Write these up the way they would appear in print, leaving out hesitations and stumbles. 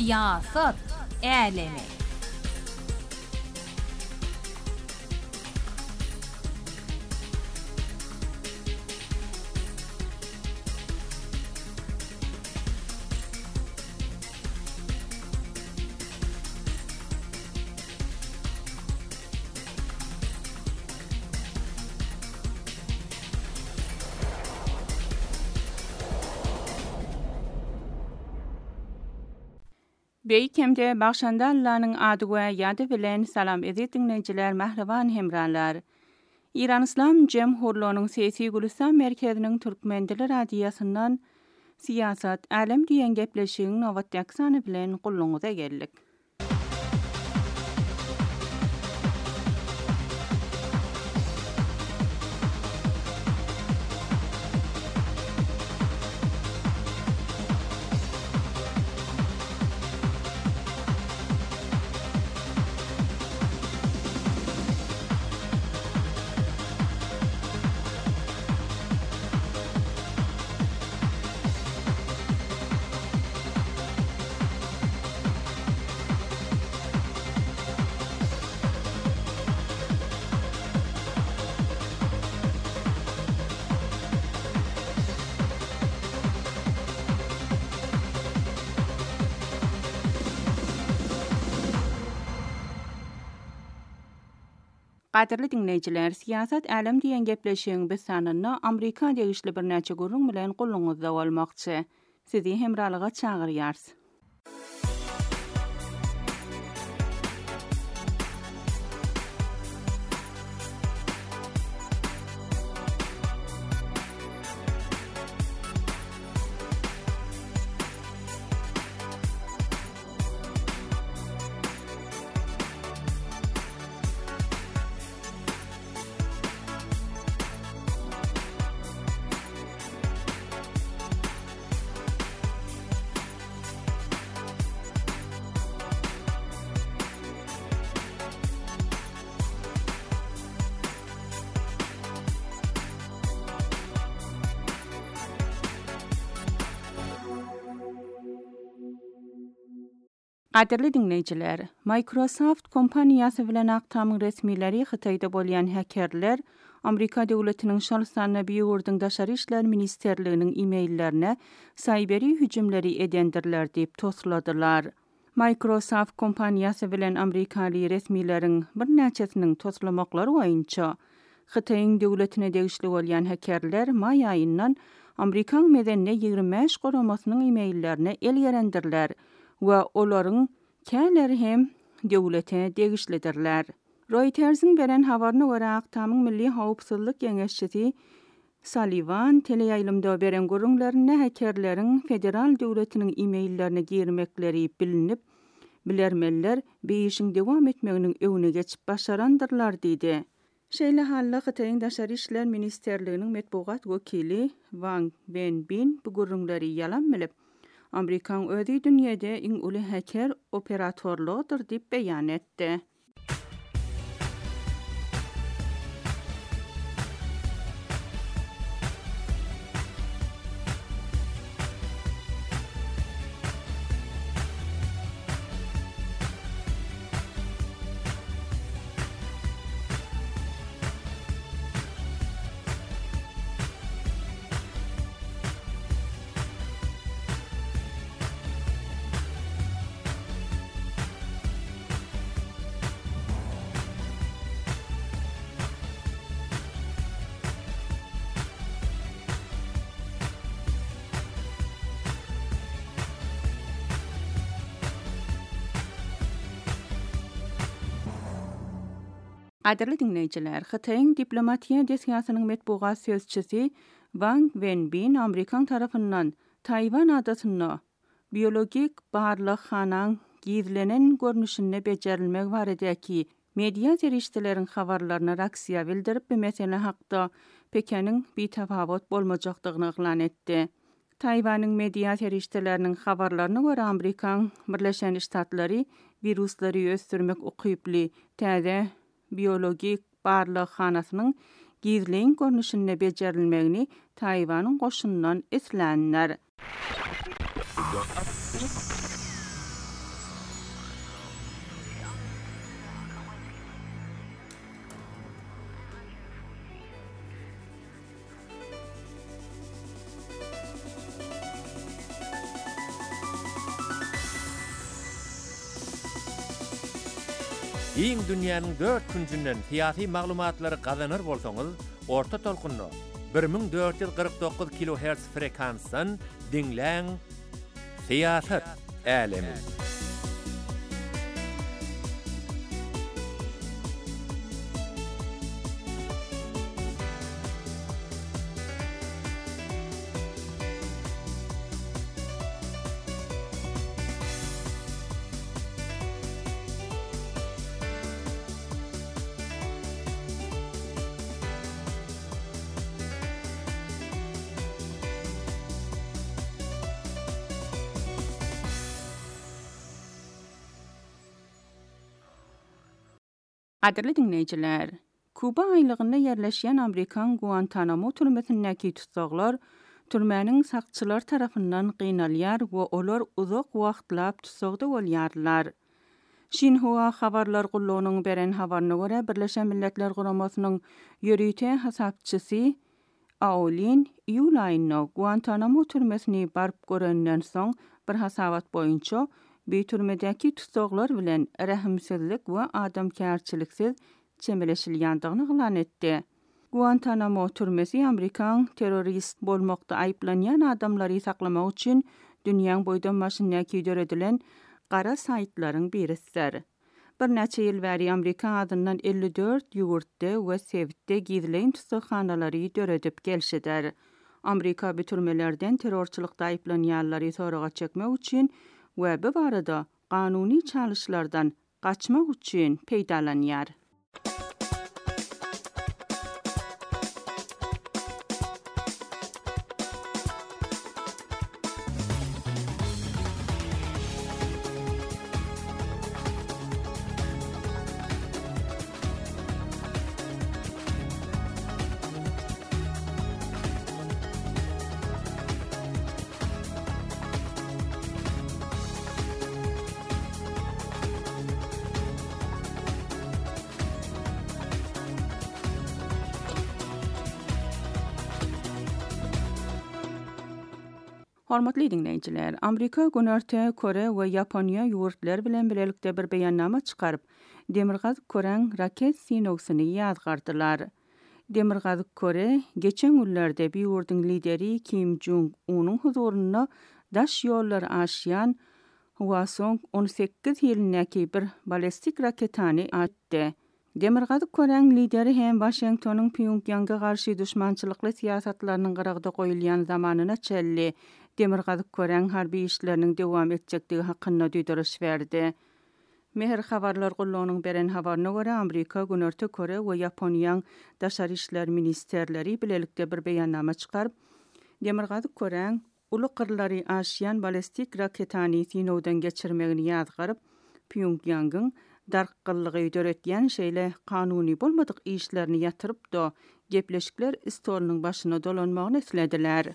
Siyaset alemi. Beýkemde bagşanda Allah'nyň ady we ýady bilen salam edip dinleýijiler, mähreban hemranlar. İran İslam Jemhurluğunyň Sesi Gülistan merkeziniň Türkmendiler radiýasyndan Siýasat alem diýen gepleşigiň nowatdaky sany bilen gulluňyza geldik. Qadirli dinleyijiler, Siýasat alem diýen gepleşigiň biz sanyny Amerika degişli bir näçe gurrun bilen gulluňyzda bolmakçy. Sizi hemralyga çagyrýars. Qadirli dinleyijiler, Microsoft kompaniýasy bilen aktamyň resmileri Hytaýda bolýan hakerler Amerika döwletiniň şol sanly biýurdyň daşary işler ministerliginiň e-maillerine saýberi hüjümleri edendirler diýip tosladylar. Microsoft kompaniýasy bilen Amerikaly resmileriň bir näçesiniň toslamaklary boýunça Hytaýyň döwletine degişli bolýan hakerler may aýyndan Amerikan medenine 25 goramasynyň e-maillerine el gerendirler we olaryň käleri hem döwlete degişlidirler. Reuters'ın beren habaryna görä aktamyň Milli Howpsuzlyk Geňeşçisi Sullivan teleýaýlymda beren görüňlerine hakerleriň federal döwletiniň e-maillerine girmekleri bilinip, bilermeler beýişiň dowam etmeginiň öňüne geçip başarandyrlar diýdi. Şeýle halla Hytaýyň daşary işler ministerliginiň medpugat wekili Wang Wenbin bu görüňleri ýalan bilip, Amerikan özi dünýede iň uly haker operatorlugydyr diýip beýan etdi. Qadirli dinleyijiler, Hytaýyň diplomatiýa desiýasynyň medpugat sözçisi Wang Wenbin Amerikan tarapyndan Taywan adasyny biologik barlykhanaň gizlenen görnüşine bejerilmek baradaki media serişdeleriň habarlaryna reaksiýa bildirip bu mesele hakda Pekeniň bitafawut bolmajakdygyny ýalan etdi. Taywanyň media serişdeleriniň habarlaryna görä Amerikan Birleşen Ştatlary viruslary ösdürmek ukyply täze biologik barlykhanasynyň gizlen görnüşine bejerilmegini Taywanyň goşundan eslänler. Iň dünýäniň 4 küncünden siyasi maglumatlary gazanır bolsaňyz, orta tolkunny 1449 kHz frekansdan dinläň. Siýasat älemi. Adırlı dinleyiciler, Kuba aylığında yerleşen Amerikan Guantanamo türmesindäki tutsaklar, türmäniň sakçylar tarapyndan gynalýar we olar uzak wagtlap tutsakda bolýarlar. Xinhua habarlar gullugynyň beren habaryna görä Birleşen Milletler Guramasynyň ýörüte hasapçysy Aolin ýyl Guantanamo türmesini barp görenden soň bir hasabat boýunça bu türmedäki tutsaklar bilen rahimsizlik we adamkärçiliksiz çemeleşilýändigini glan etdi. Guantanamo türmesi Amerikan terörist bolmakda aýplanýan adamlary saklamak üçin dünýäň boýdan başyndaky döredilen gara saytlaryň birisidir. Bir neçe ýyl bäri Amerika adyndan 54 ýurtda we Sewitde gizleýin tutsakhanalary döredip gelşidir. Amerika bu türmelerden terörçilikde aýplanýanlary soraga çekmek üçin we bu barada kanuny çalyşlardan gaçmak üçin peýdalanýar. Hormatly dinleyijiler, Amerika Günörte Kore we Ýaponiýa ýurtlar bilen bilelikde bir beýannama çykaryp, Demirgaz Koreň raket sinogyny ýazgardylar. Demirgaz Kore geçen günlerde bir ýurtyň lideri Kim Jong-un'un huzuruna daş ýollar aşýan Hwasong 18 ýylyndaky bir ballistik raketany atdy. Demirgaz Koreň lideri hem Washingtonyň Pyongyanga garşy düşmançylykly siýasatlarynyň gyragda goýulýan zamanyna çelli. Demirgaz Koreň harby işleriniň dowam etjekdigi hakynda düýdüriş berdi. Mehr habarlar gullugynyň beren habaryna görä Amerika Günörte Kore we Ýaponiýanyň daşary işler ministerleri bilelikde bir beýannama çykaryp, Demirgaz Koreň uly gyrlary aşýan ballistik raketany sinowdan geçirmegini ýazgaryp, Pyongyangyň darkyllygy döretýän şeýle kanuny bolmadyk işlerini ýatyryp da gepleşikler stolunyň başyna dolanmagyny eslediler.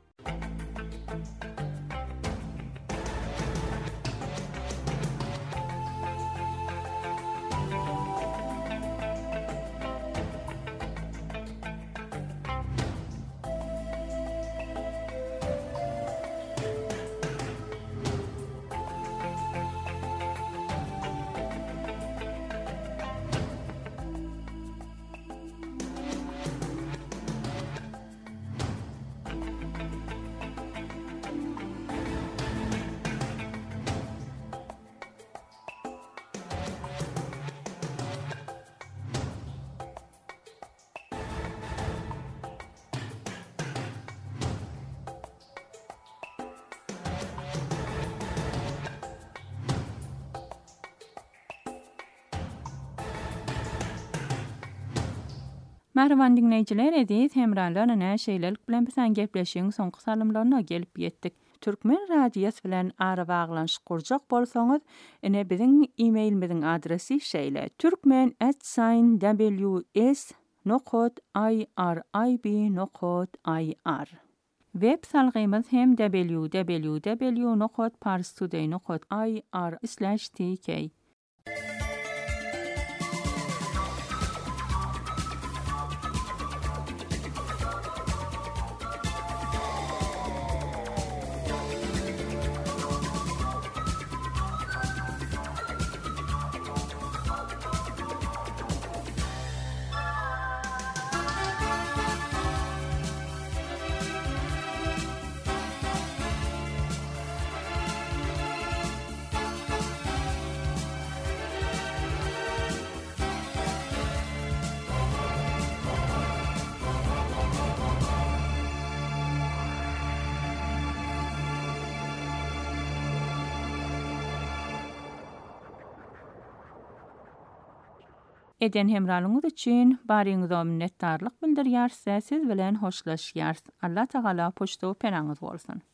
Merhaban dinleyijiler, edis hemralarla näşeýlelik bilen bilen gepleşiň soňky salymlaryna gelip ýetdik. Türkmen radiýasy bilen ara baglanşyk gurjak bolsaňyz, ene biziň e-mailimiziň adresi şeýle: turkmen@ws.irib.ir. Web salgymyz hem www.parstoday.ir/tk. eden hemralığınız üçin baryňyza minnetdarlyk bildirýär. Siz bilen hoşlaşýar. Allah Taala poşto penaňyz bolsun.